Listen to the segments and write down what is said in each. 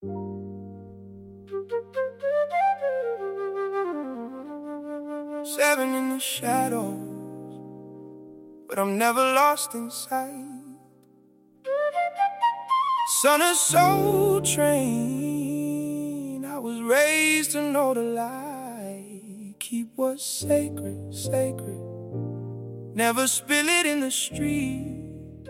Seven in the shadows, but I'm never lost in sight. Son of Soul Train, I was raised to know the light. Keep what's sacred, sacred. Never spill it in the street.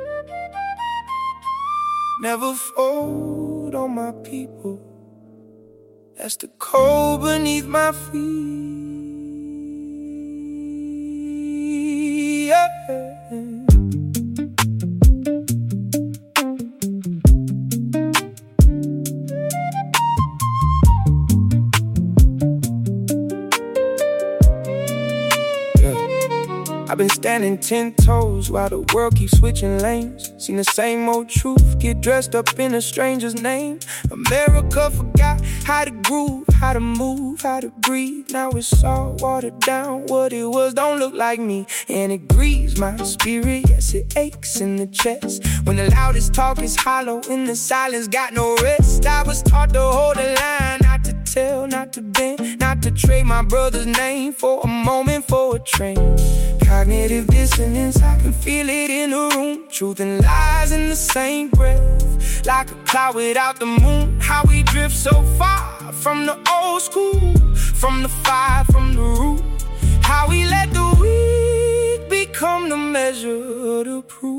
Never fold on my people. That's the cold beneath my feet. Yeah. I've been standing 10 toes while the world keeps switching lanes. Seen the same old truth get dressed up in a stranger's name. America forgot how to groove, how to move, how to breathe. Now it's all watered down. What it was don't look like me, and it grieves my spirit. Yes, it aches in the chest when the loudest talk is hollow and the silence got no rest. I was taught to hold the line, not to tell, not to bend, not to trade my brother's name for a moment, for a train. Cognitive dissonance, I can feel it in the room. Truth and lies in the same breath, like a cloud without the moon. How we drift so far from the old school, from the fire, from the root. How we let the weak become the measure to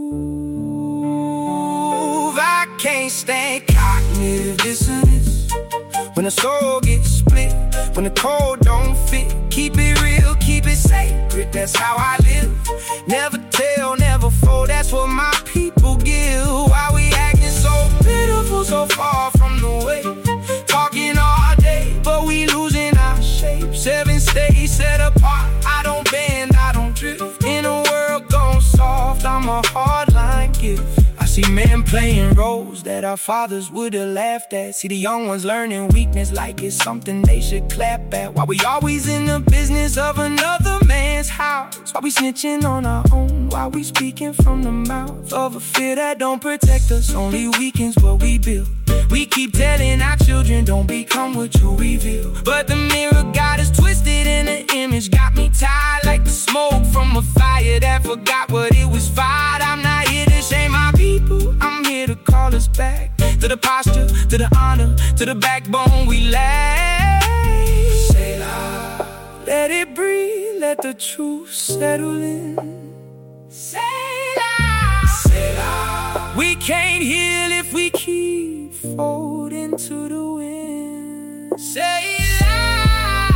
prove. I can't stand cognitive dissonance, when the soul gets split, when the code don't fit. Keep it real, keep it sacred, that's how I live. Never tell, never fold, that's what my people give. Why we acting so pitiful, so far from the way? Talking all day, but we losing our shape. 7 stays set apart, I don't bend, I don't drift. In a world gone soft, I'm a hardline gift. I see men playing roles that our fathers would have laughed at. See the young ones learning weakness like it's something they should clap at. Why we always in the business of another man's house? Why we snitching on our own? Why we speaking from the mouth of a fear that don't protect us, only weakens what we build? We keep telling our children don't become what you reveal, but the mirror got us twisted and the image got me tired, like the smoke from a fire that forgot what it was fired. I'm not here to shame my people, I'm here to call us back to the posture, to the honor, to the backbone we lack. Say loud, let it breathe, let the truth settle in. Say loud, say loud. We can't heal if we keep folding to the wind. Say loud,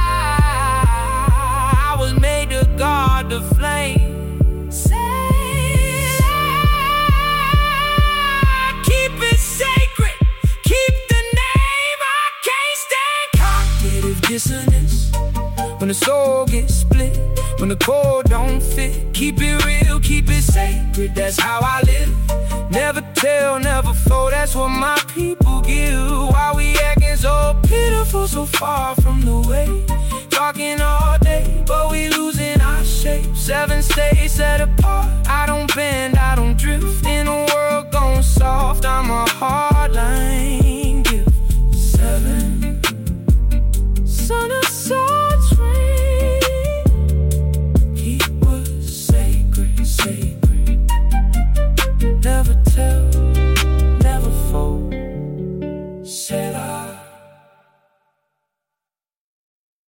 I was made to guard the flame. Say loud, keep it sacred, keep the name. I can't stand cognitive dissonance, when the soul gets split, when the core don't fit. Keep it real, keep it sacred, that's how I live. Never tell, never fold, that's what my people give. Why we acting so pitiful, so far from the way? Talking all day, but we losing our shape. 7 stays set apart, I don't bend, I don't drift. In a world gone soft, I'm a hardline gift. 7, son of Soul Train. Keep what's sacred, sacred. Never tell, never fold. Said I.